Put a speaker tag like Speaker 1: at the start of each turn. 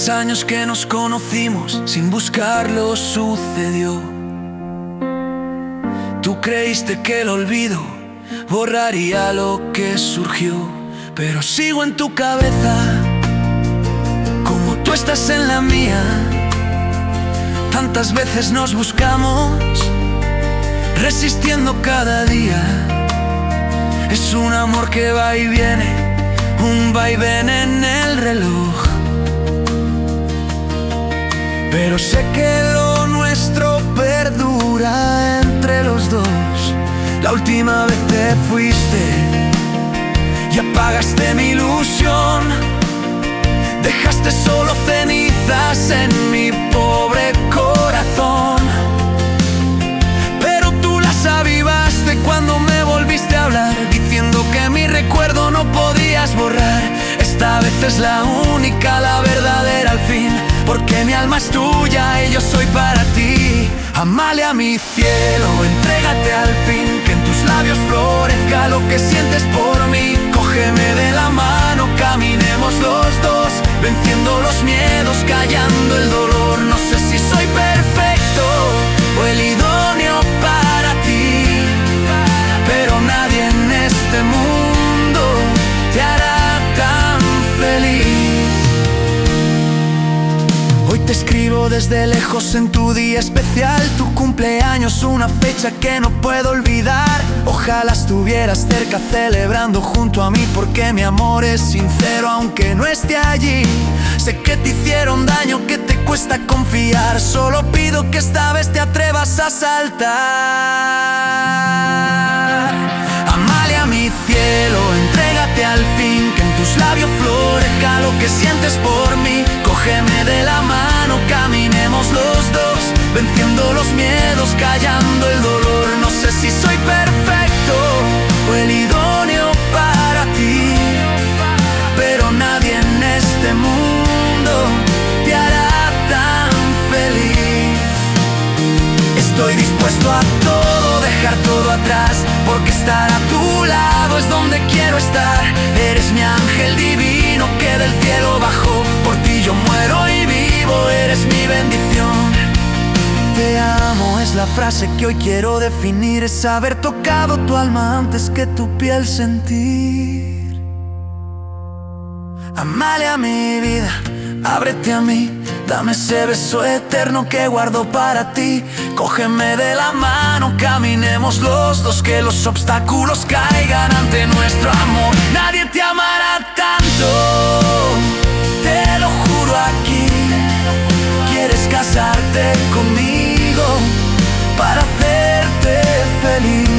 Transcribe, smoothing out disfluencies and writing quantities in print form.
Speaker 1: 3 años que nos conocimos, sin buscarlo sucedió. Tú creíste que el olvido borraría lo que surgió, pero sigo en tu cabeza, como tú estás en la mía. Tantas veces nos buscamos, resistiendo cada día. Es un amor que va y viene, un vaivén en el reloj. Pero sé que lo nuestro perdura entre los dos. La última vez te fuiste y apagaste mi ilusión. Dejaste solo cenizas en mi pobre corazón. Pero tú las avivaste cuando me volviste a hablar, diciendo que mi recuerdo no podías borrar. Esta vez es la única, la verdadera al fin, porque mi alma es tuya y yo soy para ti. Amalia, mi cielo, entrégate al fin, que en tus labios florezca lo que sientes por mí. Cógeme de la mano, caminemos los dos, venciendo los miedos, callando el dolor. No sé si soy perfecto o el idóneo para ti, pero nadie en este mundo te hará tan feliz. Hoy te escribo desde lejos en tu día especial, tu cumpleaños, una fecha que no puedo olvidar. Ojalá estuvieras cerca celebrando junto a mí, porque mi amor es sincero aunque no esté allí. Sé que te hicieron daño, que te cuesta confiar. Solo pido que esta vez te atrevas a saltar. Amalia, mi cielo, entrégate al fin, que en tus labios florezca lo que sientes por mí. Cógeme de la mano, caminemos los dos, venciendo los miedos, callando el dolor. No sé si soy perfecto o el idóneo para ti, pero nadie en este mundo te hará tan feliz. Estoy dispuesto a todo, dejar todo atrás, porque estar a tu lado es donde quiero estar. Eres mi ángel divino que del cielo bajó. Por ti yo muero y vivo, eres mi bendición. Te amo es la frase que hoy quiero definir, es haber tocado tu alma antes que tu piel sentir. Amalia, mi vida, ábrete a mí, dame ese beso eterno que guardo para ti. Cógeme de la mano, caminemos los dos, que los obstáculos caigan ante nuestro amor. Nadie te amará tanto, te lo juro aquí. ¿Quieres casarte conmigo para hacerte feliz?